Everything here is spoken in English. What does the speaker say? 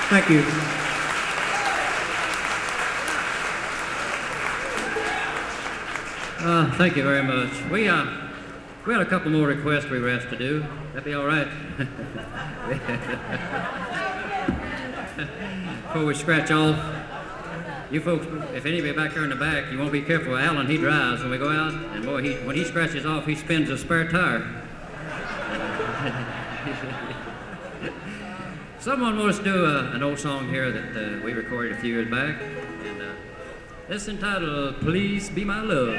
Thank you. Thank you very much. We had a couple more requests we were asked to do. That'd be all right. Before we scratch off, you folks, if anybody back there in the back, you want to be careful. Alan, he drives when we go out, and boy, when he scratches off, he spins a spare tire. Someone wants to do an old song here that we recorded a few years back, and it's entitled "Please Be My Love."